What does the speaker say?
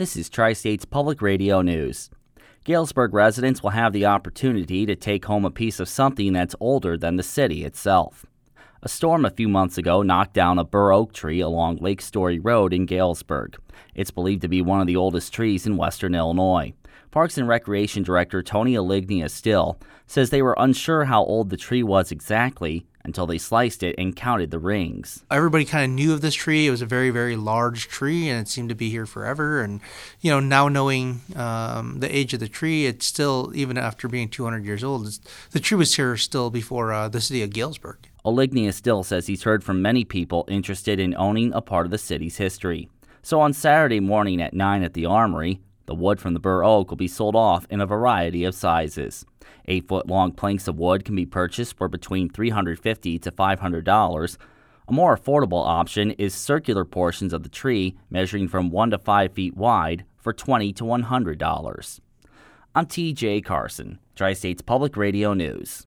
This is Tri-State's Public Radio News. Galesburg residents will have the opportunity to take home a piece of something that's older than the city itself. A storm a few months ago knocked down a bur oak tree along Lake Story Road in Galesburg. It's believed to be one of the oldest trees in western Illinois. Parks and Recreation Director Tony Alignia Still says they were unsure how old the tree was exactly until they sliced it and counted the rings. Everybody kind of knew of this tree. It was a very, very large tree, and it seemed to be here forever. And, now knowing the age of the tree, it's still, even after being 200 years old, the tree was here still before the city of Galesburg. Alignia Still says he's heard from many people interested in owning a part of the city's history. So on Saturday morning at 9 at the Armory, the wood from the bur oak will be sold off in a variety of sizes. 8-foot-long planks of wood can be purchased for between $350 to $500. A more affordable option is circular portions of the tree measuring from 1 to 5 feet wide for $20 to $100. I'm T.J. Carson, Tri-State's Public Radio News.